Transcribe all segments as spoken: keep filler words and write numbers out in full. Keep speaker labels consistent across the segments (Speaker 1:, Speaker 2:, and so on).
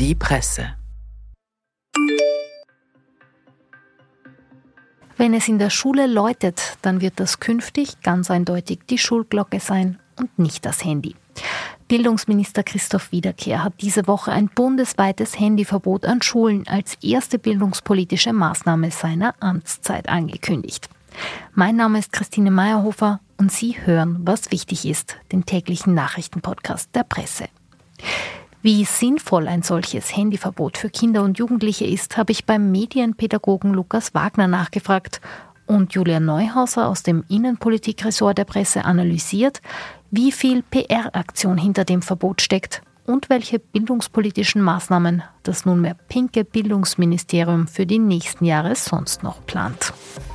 Speaker 1: Die Presse.
Speaker 2: Wenn es in der Schule läutet, dann wird das künftig ganz eindeutig die Schulglocke sein und nicht das Handy. Bildungsminister Christoph Wiederkehr hat diese Woche ein bundesweites Handyverbot an Schulen als erste bildungspolitische Maßnahme seiner Amtszeit angekündigt. Mein Name ist Christine Meyerhofer und Sie hören, was wichtig ist, den täglichen Nachrichtenpodcast der Presse. Wie sinnvoll ein solches Handyverbot für Kinder und Jugendliche ist, habe ich beim Medienpädagogen Lukas Wagner nachgefragt und Julia Neuhauser aus dem Innenpolitikressort der Presse analysiert, wie viel P R-Aktion hinter dem Verbot steckt und welche bildungspolitischen Maßnahmen das nunmehr pinke Bildungsministerium für die nächsten Jahre sonst noch plant.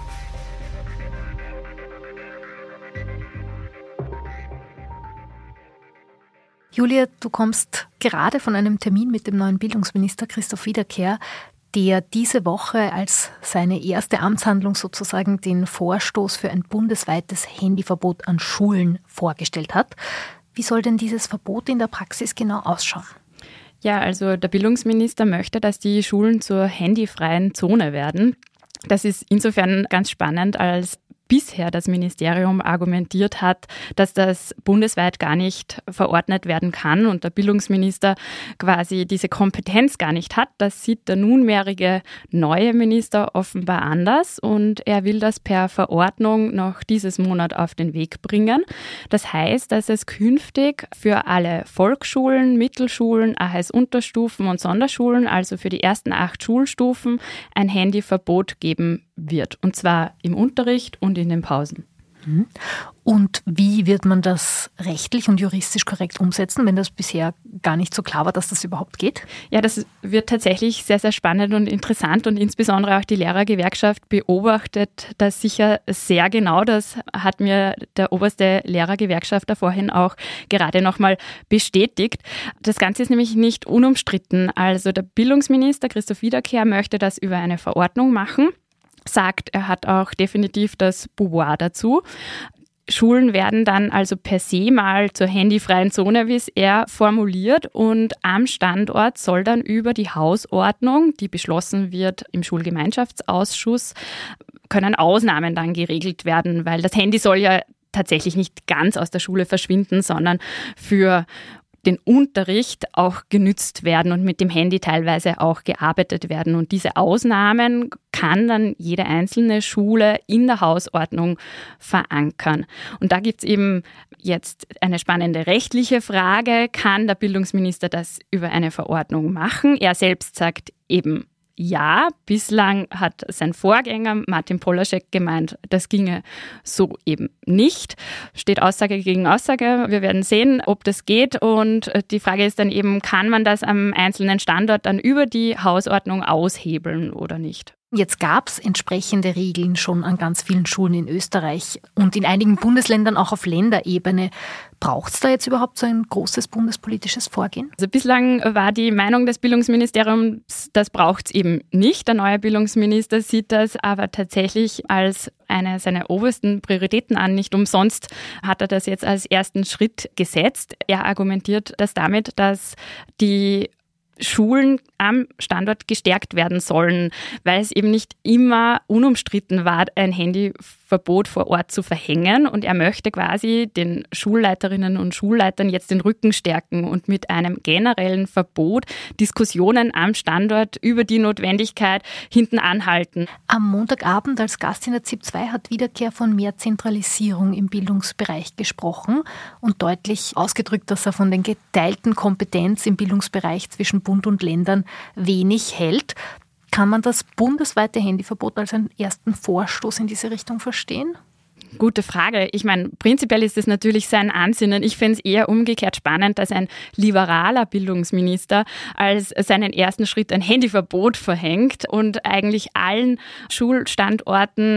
Speaker 2: Julia, du kommst gerade von einem Termin mit dem neuen Bildungsminister Christoph Wiederkehr, der diese Woche als seine erste Amtshandlung sozusagen den Vorstoß für ein bundesweites Handyverbot an Schulen vorgestellt hat. Wie soll denn dieses Verbot in der Praxis genau ausschauen?
Speaker 3: Ja, also der Bildungsminister möchte, dass die Schulen zur handyfreien Zone werden. Das ist insofern ganz spannend, als bisher das Ministerium argumentiert hat, dass das bundesweit gar nicht verordnet werden kann und der Bildungsminister quasi diese Kompetenz gar nicht hat. Das sieht der nunmehrige neue Minister offenbar anders und er will das per Verordnung noch dieses Monat auf den Weg bringen. Das heißt, dass es künftig für alle Volksschulen, Mittelschulen, A H S-Unterstufen und Sonderschulen, also für die ersten acht Schulstufen, ein Handyverbot geben wird. Und zwar im Unterricht und in den Pausen.
Speaker 2: Und wie wird man das rechtlich und juristisch korrekt umsetzen, wenn das bisher gar nicht so klar war, dass das überhaupt geht?
Speaker 3: Ja, das wird tatsächlich sehr, sehr spannend und interessant und insbesondere auch die Lehrergewerkschaft beobachtet das sicher sehr genau. Das hat mir der oberste Lehrergewerkschafter vorhin auch gerade nochmal bestätigt. Das Ganze ist nämlich nicht unumstritten. Also der Bildungsminister Christoph Wiederkehr möchte das über eine Verordnung machen. Sagt, er hat auch definitiv das Pouvoir dazu. Schulen werden dann also per se mal zur handyfreien Zone, wie es er formuliert. Und am Standort soll dann über die Hausordnung, die beschlossen wird im Schulgemeinschaftsausschuss, können Ausnahmen dann geregelt werden, weil das Handy soll ja tatsächlich nicht ganz aus der Schule verschwinden, sondern für den Unterricht auch genützt werden und mit dem Handy teilweise auch gearbeitet werden. Und diese Ausnahmen kann dann jede einzelne Schule in der Hausordnung verankern. Und da gibt es eben jetzt eine spannende rechtliche Frage. Kann der Bildungsminister das über eine Verordnung machen? Er selbst sagt eben ja. Bislang hat sein Vorgänger Martin Polaschek gemeint, das ginge so eben nicht. Steht Aussage gegen Aussage. Wir werden sehen, ob das geht. Und die Frage ist dann eben, kann man das am einzelnen Standort dann über die Hausordnung aushebeln oder nicht?
Speaker 2: Jetzt gab es entsprechende Regeln schon an ganz vielen Schulen in Österreich und in einigen Bundesländern auch auf Länderebene. Braucht es da jetzt überhaupt so ein großes bundespolitisches Vorgehen?
Speaker 3: Also bislang war die Meinung des Bildungsministeriums, das braucht es eben nicht. Der neue Bildungsminister sieht das aber tatsächlich als eine seiner obersten Prioritäten an. Nicht umsonst hat er das jetzt als ersten Schritt gesetzt. Er argumentiert das damit, dass die Schulen am Standort gestärkt werden sollen, weil es eben nicht immer unumstritten war, ein Handyverbot vor Ort zu verhängen. Und er möchte quasi den Schulleiterinnen und Schulleitern jetzt den Rücken stärken und mit einem generellen Verbot Diskussionen am Standort über die Notwendigkeit hinten anhalten.
Speaker 2: Am Montagabend als Gast in der Z I P zwei hat Wiederkehr von mehr Zentralisierung im Bildungsbereich gesprochen und deutlich ausgedrückt, dass er von den geteilten Kompetenz im Bildungsbereich zwischen Bund und Ländern wenig hält. Kann man das bundesweite Handyverbot als einen ersten Vorstoß in diese Richtung verstehen?
Speaker 3: Gute Frage. Ich meine, prinzipiell ist es natürlich sein Ansinnen. Ich finde es eher umgekehrt spannend, dass ein liberaler Bildungsminister als seinen ersten Schritt ein Handyverbot verhängt und eigentlich allen Schulstandorten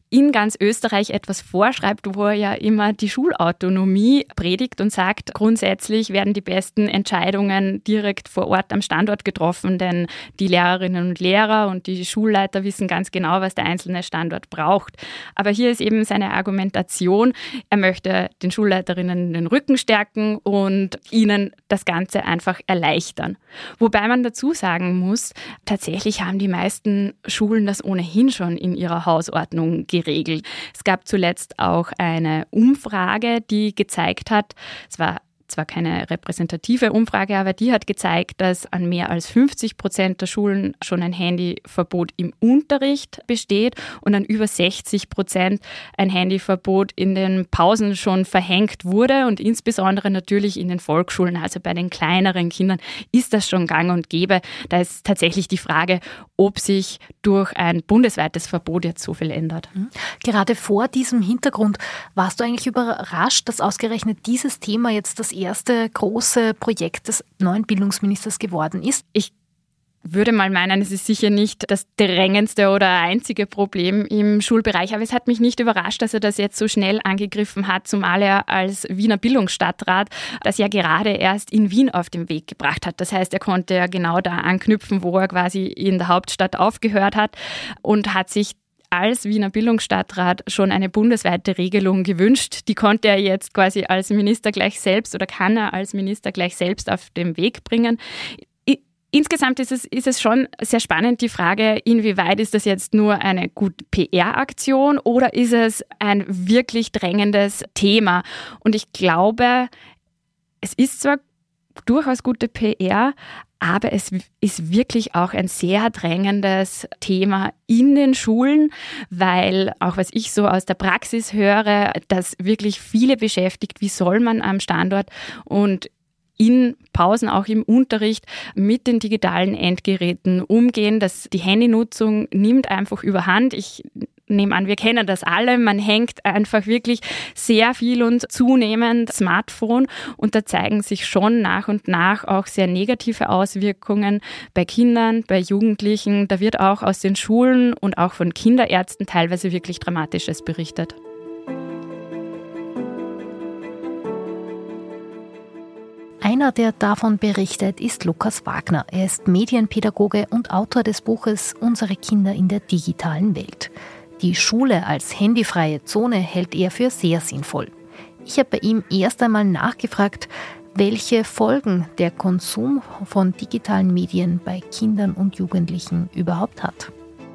Speaker 3: in ganz Österreich etwas vorschreibt, wo er ja immer die Schulautonomie predigt und sagt, grundsätzlich werden die besten Entscheidungen direkt vor Ort am Standort getroffen, denn die Lehrerinnen und Lehrer und die Schulleiter wissen ganz genau, was der einzelne Standort braucht. Aber hier ist eben seine Argumentation, er möchte den Schulleiterinnen den Rücken stärken und ihnen das Ganze einfach erleichtern. Wobei man dazu sagen muss, tatsächlich haben die meisten Schulen das ohnehin schon in ihrer Hausordnung geregelt. Es gab zuletzt auch eine Umfrage, die gezeigt hat, es war zwar keine repräsentative Umfrage, aber die hat gezeigt, dass an mehr als fünfzig Prozent der Schulen schon ein Handyverbot im Unterricht besteht und an über sechzig Prozent ein Handyverbot in den Pausen schon verhängt wurde und insbesondere natürlich in den Volksschulen, also bei den kleineren Kindern, ist das schon gang und gäbe. Da ist tatsächlich die Frage, ob sich durch ein bundesweites Verbot jetzt so viel ändert.
Speaker 2: Gerade vor diesem Hintergrund warst du eigentlich überrascht, dass ausgerechnet dieses Thema jetzt das erste große Projekt des neuen Bildungsministers geworden ist?
Speaker 3: Ich würde mal meinen, es ist sicher nicht das drängendste oder einzige Problem im Schulbereich, aber es hat mich nicht überrascht, dass er das jetzt so schnell angegriffen hat, zumal er als Wiener Bildungsstadtrat das ja gerade erst in Wien auf den Weg gebracht hat. Das heißt, er konnte ja genau da anknüpfen, wo er quasi in der Hauptstadt aufgehört hat und hat sich als Wiener Bildungsstadtrat schon eine bundesweite Regelung gewünscht. Die konnte er jetzt quasi als Minister gleich selbst oder kann er als Minister gleich selbst auf den Weg bringen. Insgesamt ist es, ist es schon sehr spannend, die Frage, inwieweit ist das jetzt nur eine gute P R-Aktion oder ist es ein wirklich drängendes Thema? Und ich glaube, es ist zwar durchaus gute P R, aber es ist wirklich auch ein sehr drängendes Thema in den Schulen, weil auch was ich so aus der Praxis höre, das wirklich viele beschäftigt, wie soll man am Standort und in Pausen, auch im Unterricht, mit den digitalen Endgeräten umgehen. Das, die Handynutzung nimmt einfach überhand. Ich nehme an, wir kennen das alle. Man hängt einfach wirklich sehr viel und zunehmend Smartphone und da zeigen sich schon nach und nach auch sehr negative Auswirkungen bei Kindern, bei Jugendlichen. Da wird auch aus den Schulen und auch von Kinderärzten teilweise wirklich Dramatisches berichtet.
Speaker 2: Einer, der davon berichtet, ist Lukas Wagner. Er ist Medienpädagoge und Autor des Buches Unsere Kinder in der digitalen Welt. Die Schule als handyfreie Zone hält er für sehr sinnvoll. Ich habe bei ihm erst einmal nachgefragt, welche Folgen der Konsum von digitalen Medien bei Kindern und Jugendlichen überhaupt hat.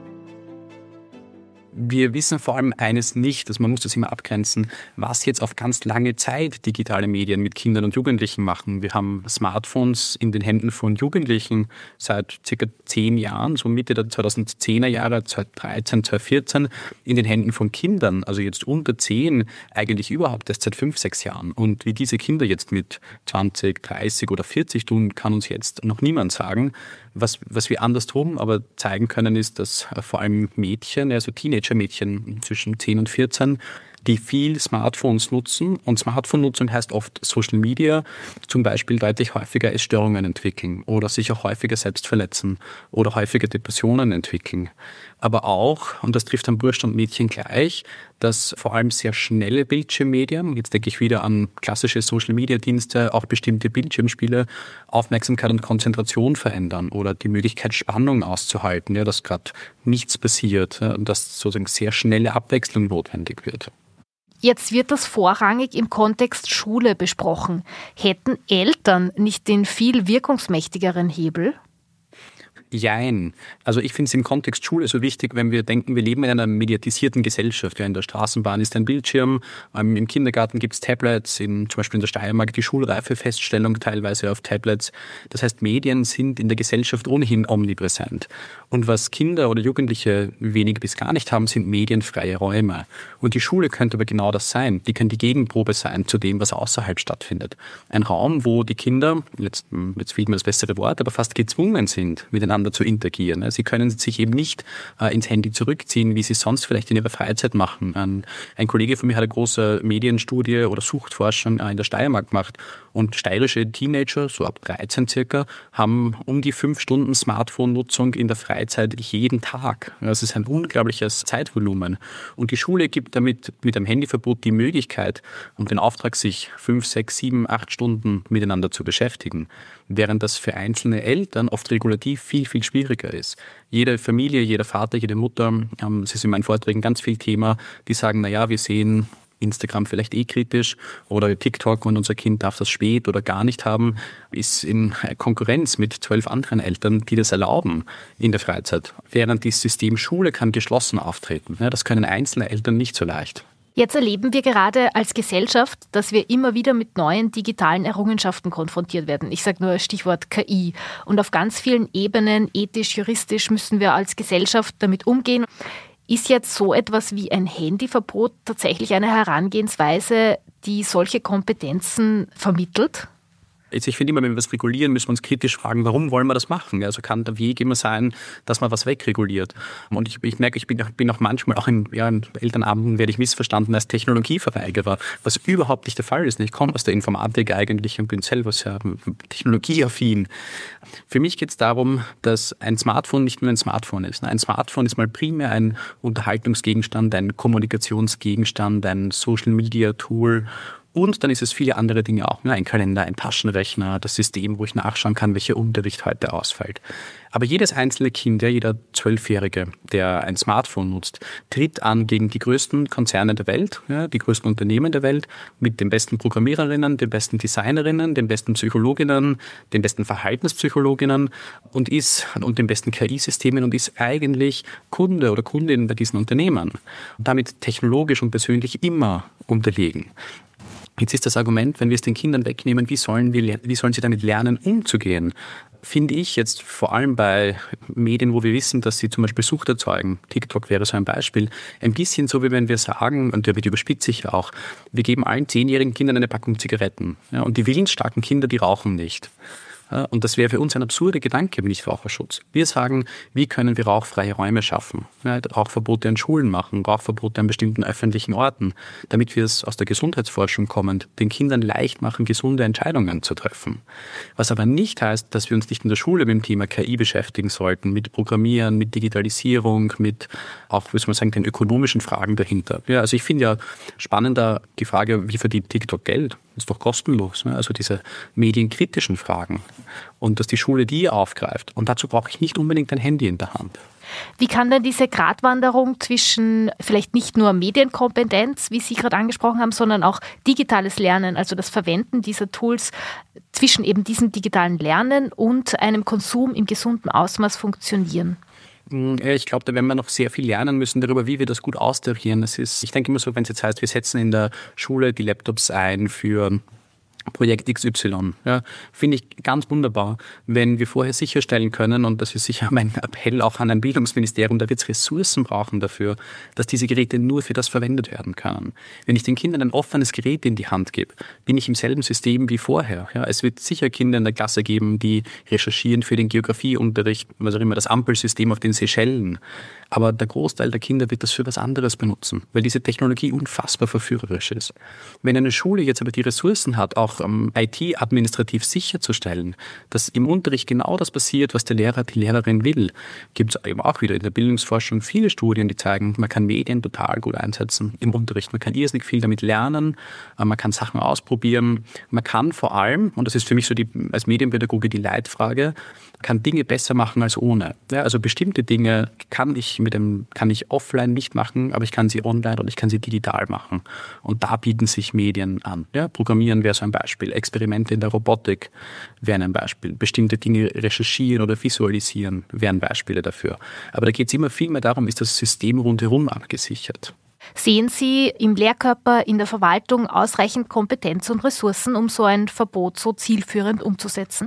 Speaker 1: Wir wissen vor allem eines nicht, also man muss das immer abgrenzen, was jetzt auf ganz lange Zeit digitale Medien mit Kindern und Jugendlichen machen. Wir haben Smartphones in den Händen von Jugendlichen seit circa zehn Jahren, so Mitte der zweitausendzehner Jahre, zweitausenddreizehn, zweitausendvierzehn, in den Händen von Kindern, also jetzt unter zehn, eigentlich überhaupt erst seit fünf, sechs Jahren. Und wie diese Kinder jetzt mit zwanzig, dreißig oder vierzig tun, kann uns jetzt noch niemand sagen. Was, was wir andersrum aber zeigen können, ist, dass vor allem Mädchen, also Teenager-Mädchen zwischen zehn und vierzehn, die viel Smartphones nutzen. Und Smartphone-Nutzung heißt oft Social Media, zum Beispiel deutlich häufiger Essstörungen entwickeln oder sich auch häufiger selbst verletzen oder häufiger Depressionen entwickeln. Aber auch, und das trifft dann Burschen und Mädchen gleich, dass vor allem sehr schnelle Bildschirmmedien, jetzt denke ich wieder an klassische Social-Media-Dienste, auch bestimmte Bildschirmspiele, Aufmerksamkeit und Konzentration verändern oder die Möglichkeit, Spannung auszuhalten, ja, dass gerade nichts passiert und dass sozusagen sehr schnelle Abwechslung notwendig wird.
Speaker 2: Jetzt wird das vorrangig im Kontext Schule besprochen. Hätten Eltern nicht den viel wirkungsmächtigeren Hebel?
Speaker 1: Jein. Also ich finde es im Kontext Schule so wichtig, wenn wir denken, wir leben in einer mediatisierten Gesellschaft. Ja, in der Straßenbahn ist ein Bildschirm, im Kindergarten gibt es Tablets, in, zum Beispiel in der Steiermark die Schulreifefeststellung teilweise auf Tablets. Das heißt, Medien sind in der Gesellschaft ohnehin omnipräsent. Und was Kinder oder Jugendliche wenig bis gar nicht haben, sind medienfreie Räume. Und die Schule könnte aber genau das sein. Die kann die Gegenprobe sein zu dem, was außerhalb stattfindet. Ein Raum, wo die Kinder, jetzt, jetzt fehlt mir das bessere Wort, aber fast gezwungen sind, miteinander miteinander zu interagieren. Sie können sich eben nicht äh, ins Handy zurückziehen, wie sie sonst vielleicht in ihrer Freizeit machen. Ein, ein Kollege von mir hat eine große Medienstudie oder Suchtforschung äh, in der Steiermark gemacht und steirische Teenager, so ab dreizehn circa, haben um die fünf Stunden Smartphone-Nutzung in der Freizeit jeden Tag. Das ist ein unglaubliches Zeitvolumen. Und die Schule gibt damit mit einem Handyverbot die Möglichkeit und den Auftrag, sich fünf, sechs, sieben, acht Stunden miteinander zu beschäftigen. Während das für einzelne Eltern oft regulativ viel, viel schwieriger ist. Jede Familie, jeder Vater, jede Mutter, ähm, es ist in meinen Vorträgen ganz viel Thema, die sagen, naja, wir sehen Instagram vielleicht eh kritisch oder TikTok und unser Kind darf das spät oder gar nicht haben, ist in Konkurrenz mit zwölf anderen Eltern, die das erlauben in der Freizeit. Während das System Schule kann geschlossen auftreten. Ja, das können einzelne Eltern nicht so leicht.
Speaker 2: Jetzt erleben wir gerade als Gesellschaft, dass wir immer wieder mit neuen digitalen Errungenschaften konfrontiert werden. Ich sage nur Stichwort K I. Und auf ganz vielen Ebenen, ethisch, juristisch, müssen wir als Gesellschaft damit umgehen. Ist jetzt so etwas wie ein Handyverbot tatsächlich eine Herangehensweise, die solche Kompetenzen vermittelt?
Speaker 1: Also ich finde immer, wenn wir was regulieren, müssen wir uns kritisch fragen, warum wollen wir das machen? Also kann der Weg immer sein, dass man was wegreguliert. Und ich, ich merke, ich bin, bin auch manchmal, auch in, ja, in Elternabenden werde ich missverstanden als Technologieverweigerer, was überhaupt nicht der Fall ist. Ich komme aus der Informatik eigentlich und bin selber sehr technologieaffin. Für mich geht es darum, dass ein Smartphone nicht nur ein Smartphone ist. Ein Smartphone ist mal primär ein Unterhaltungsgegenstand, ein Kommunikationsgegenstand, ein Social-Media-Tool. Und dann ist es viele andere Dinge auch. Ein Kalender, ein Taschenrechner, das System, wo ich nachschauen kann, welcher Unterricht heute ausfällt. Aber jedes einzelne Kind, ja, jeder Zwölfjährige, der ein Smartphone nutzt, tritt an gegen die größten Konzerne der Welt, ja, die größten Unternehmen der Welt, mit den besten Programmiererinnen, den besten Designerinnen, den besten Psychologinnen, den besten Verhaltenspsychologinnen und ist und den besten K I-Systemen und ist eigentlich Kunde oder Kundin bei diesen Unternehmen. Und damit technologisch und persönlich immer unterlegen. Jetzt ist das Argument, wenn wir es den Kindern wegnehmen, wie sollen, wir, wie sollen sie damit lernen, umzugehen? Finde ich jetzt vor allem bei Medien, wo wir wissen, dass sie zum Beispiel Sucht erzeugen, TikTok wäre so ein Beispiel, ein bisschen so, wie wenn wir sagen, und damit überspitze ich auch, wir geben allen zehnjährigen Kindern eine Packung Zigaretten. Ja, und die willensstarken Kinder, die rauchen nicht. Ja, und das wäre für uns ein absurder Gedanke im Nichtraucherschutz. Wir sagen, wie können wir rauchfreie Räume schaffen? Ja, Rauchverbote an Schulen machen, Rauchverbote an bestimmten öffentlichen Orten, damit wir es aus der Gesundheitsforschung kommend den Kindern leicht machen, gesunde Entscheidungen zu treffen. Was aber nicht heißt, dass wir uns nicht in der Schule mit dem Thema K I beschäftigen sollten, mit Programmieren, mit Digitalisierung, mit auch, wie soll man sagen, den ökonomischen Fragen dahinter. Ja, also ich finde ja spannender die Frage, wie verdient TikTok Geld? Das ist doch kostenlos. Ne? Also diese medienkritischen Fragen. Und dass die Schule die aufgreift. Und dazu brauche ich nicht unbedingt ein Handy in der Hand.
Speaker 2: Wie kann denn diese Gratwanderung zwischen vielleicht nicht nur Medienkompetenz, wie Sie gerade angesprochen haben, sondern auch digitales Lernen, also das Verwenden dieser Tools, zwischen eben diesem digitalen Lernen und einem Konsum im gesunden Ausmaß funktionieren?
Speaker 1: Ich glaube, da werden wir noch sehr viel lernen müssen darüber, wie wir das gut austarieren. Das ist, ich denke immer so, wenn es jetzt heißt, wir setzen in der Schule die Laptops ein für Projekt X Y. Ja, finde ich ganz wunderbar, wenn wir vorher sicherstellen können, und das ist sicher mein Appell auch an ein Bildungsministerium, da wird es Ressourcen brauchen dafür, dass diese Geräte nur für das verwendet werden können. Wenn ich den Kindern ein offenes Gerät in die Hand gebe, bin ich im selben System wie vorher. Ja, es wird sicher Kinder in der Klasse geben, die recherchieren für den Geografieunterricht, was auch immer, das Ampelsystem auf den Seychellen. Aber der Großteil der Kinder wird das für was anderes benutzen, weil diese Technologie unfassbar verführerisch ist. Wenn eine Schule jetzt aber die Ressourcen hat, auch um, I T-administrativ sicherzustellen, dass im Unterricht genau das passiert, was der Lehrer, die Lehrerin will, gibt es eben auch wieder in der Bildungsforschung viele Studien, die zeigen, man kann Medien total gut einsetzen im Unterricht. Man kann irrsinnig viel damit lernen, man kann Sachen ausprobieren, man kann vor allem, und das ist für mich so die, als Medienpädagoge die Leitfrage, kann Dinge besser machen als ohne. Ja, also bestimmte Dinge kann ich mit dem, kann ich offline nicht machen, aber ich kann sie online oder ich kann sie digital machen. Und da bieten sich Medien an. Ja, Programmieren wäre so ein Beispiel. Experimente in der Robotik wären ein Beispiel. Bestimmte Dinge recherchieren oder visualisieren wären Beispiele dafür. Aber da geht es immer viel mehr darum, ist das System rundherum abgesichert.
Speaker 2: Sehen Sie im Lehrkörper, in der Verwaltung ausreichend Kompetenz und Ressourcen, um so ein Verbot so zielführend umzusetzen?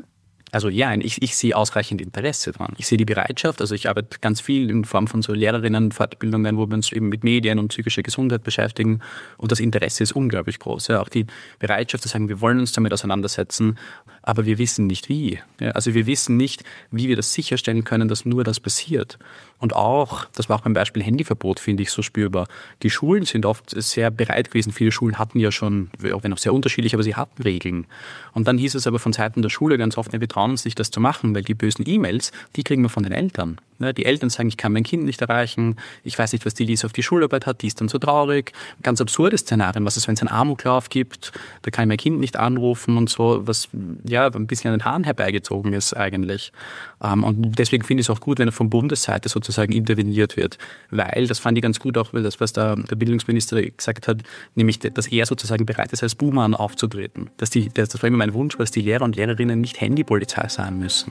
Speaker 1: Also ja, ich, ich sehe ausreichend Interesse dran. Ich sehe die Bereitschaft, also ich arbeite ganz viel in Form von so Lehrerinnen-Fortbildungen, wo wir uns eben mit Medien und psychischer Gesundheit beschäftigen und das Interesse ist unglaublich groß. Ja, auch die Bereitschaft zu sagen, wir wollen uns damit auseinandersetzen, aber wir wissen nicht wie. Ja, also wir wissen nicht, wie wir das sicherstellen können, dass nur das passiert. Und auch, das war auch beim Beispiel Handyverbot, finde ich so spürbar. Die Schulen sind oft sehr bereit gewesen. Viele Schulen hatten ja schon, wenn auch sehr unterschiedlich, aber sie hatten Regeln. Und dann hieß es aber von Seiten der Schule ganz oft, wir trauen uns nicht, das zu machen, weil die bösen E-Mails, die kriegen wir von den Eltern. Die Eltern sagen, ich kann mein Kind nicht erreichen, ich weiß nicht, was die Lisa auf die Schularbeit hat, die ist dann so traurig. Ganz absurde Szenarien, was ist, wenn es einen Amoklauf gibt, da kann ich mein Kind nicht anrufen und so, was ja ein bisschen an den Haaren herbeigezogen ist eigentlich. Und deswegen finde ich es auch gut, wenn er von Bundesseite sozusagen interveniert wird, weil, das fand ich ganz gut auch, weil das, was der, der Bildungsminister gesagt hat, nämlich, dass er sozusagen bereit ist, als Buhmann aufzutreten. Dass die, das war immer mein Wunsch, dass die Lehrer und Lehrerinnen nicht Handypolizei sein müssen.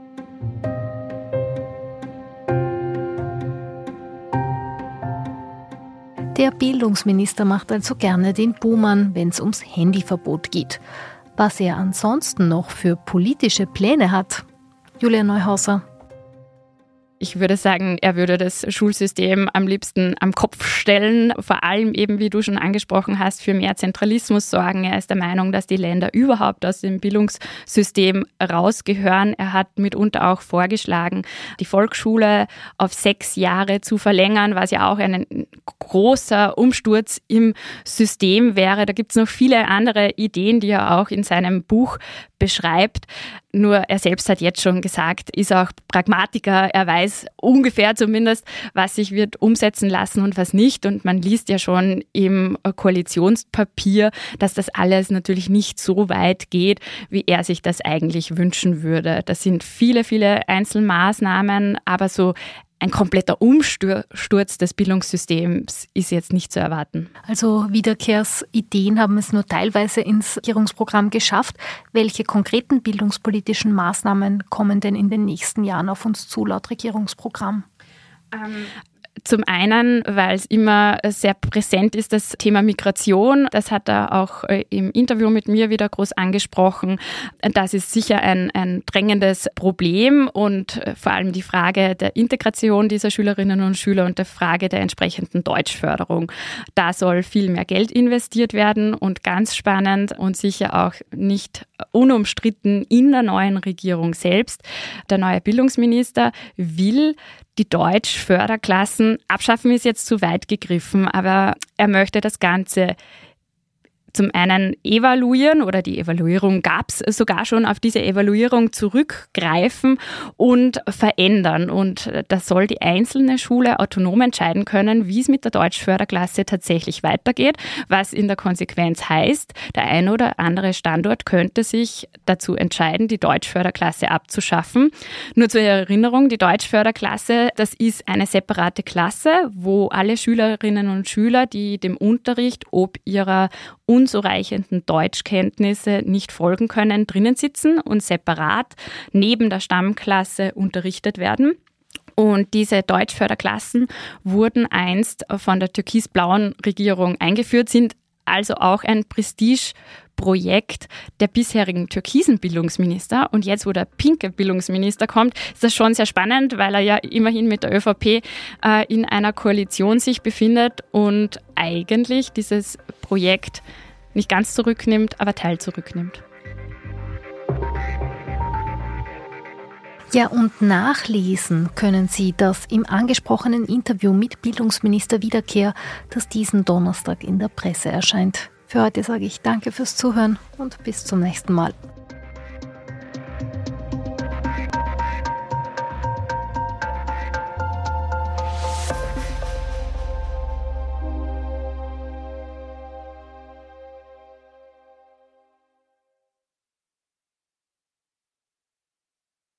Speaker 2: Der Bildungsminister macht also gerne den Buhmann, wenn es ums Handyverbot geht. Was er ansonsten noch für politische Pläne hat, Julia Neuhauser.
Speaker 3: Ich würde sagen, er würde das Schulsystem am liebsten am Kopf stellen, vor allem eben, wie du schon angesprochen hast, für mehr Zentralismus sorgen. Er ist der Meinung, dass die Länder überhaupt aus dem Bildungssystem rausgehören. Er hat mitunter auch vorgeschlagen, die Volksschule auf sechs Jahre zu verlängern, was ja auch ein großer Umsturz im System wäre. Da gibt es noch viele andere Ideen, die er auch in seinem Buch beschreibt. Nur er selbst hat jetzt schon gesagt, ist auch Pragmatiker. Er weiß ungefähr zumindest, was sich wird umsetzen lassen und was nicht. Und man liest ja schon im Koalitionspapier, dass das alles natürlich nicht so weit geht, wie er sich das eigentlich wünschen würde. Das sind viele, viele Einzelmaßnahmen, aber so ein kompletter Umsturz des Bildungssystems ist jetzt nicht zu erwarten.
Speaker 2: Also Wiederkehrsideen haben es nur teilweise ins Regierungsprogramm geschafft. Welche konkreten bildungspolitischen Maßnahmen kommen denn in den nächsten Jahren auf uns zu, laut Regierungsprogramm?
Speaker 3: Ähm Zum einen, weil es immer sehr präsent ist, das Thema Migration. Das hat er auch im Interview mit mir wieder groß angesprochen. Das ist sicher ein, ein drängendes Problem und vor allem die Frage der Integration dieser Schülerinnen und Schüler und der Frage der entsprechenden Deutschförderung. Da soll viel mehr Geld investiert werden und ganz spannend und sicher auch nicht unumstritten in der neuen Regierung selbst. Der neue Bildungsminister will die Deutschförderklassen abschaffen, ist jetzt zu weit gegriffen, aber er möchte das Ganze zum einen evaluieren oder die Evaluierung gab es sogar schon, auf diese Evaluierung zurückgreifen und verändern. Und da soll die einzelne Schule autonom entscheiden können, wie es mit der Deutschförderklasse tatsächlich weitergeht, was in der Konsequenz heißt, der eine oder andere Standort könnte sich dazu entscheiden, die Deutschförderklasse abzuschaffen. Nur zur Erinnerung, die Deutschförderklasse, das ist eine separate Klasse, wo alle Schülerinnen und Schüler, die dem Unterricht ob ihrer unzureichenden Deutschkenntnisse nicht folgen können, drinnen sitzen und separat neben der Stammklasse unterrichtet werden. Und diese Deutschförderklassen wurden einst von der türkis-blauen Regierung eingeführt, sind also auch ein Prestigeprojekt der bisherigen türkisen Bildungsminister. Und jetzt, wo der pinke Bildungsminister kommt, ist das schon sehr spannend, weil er ja immerhin mit der ÖVP äh, in einer Koalition sich befindet und eigentlich dieses Projekt nicht ganz zurücknimmt, aber Teil zurücknimmt.
Speaker 2: Ja, und nachlesen können Sie das im angesprochenen Interview mit Bildungsminister Wiederkehr, das diesen Donnerstag in der Presse erscheint. Für heute sage ich danke fürs Zuhören und bis zum nächsten Mal.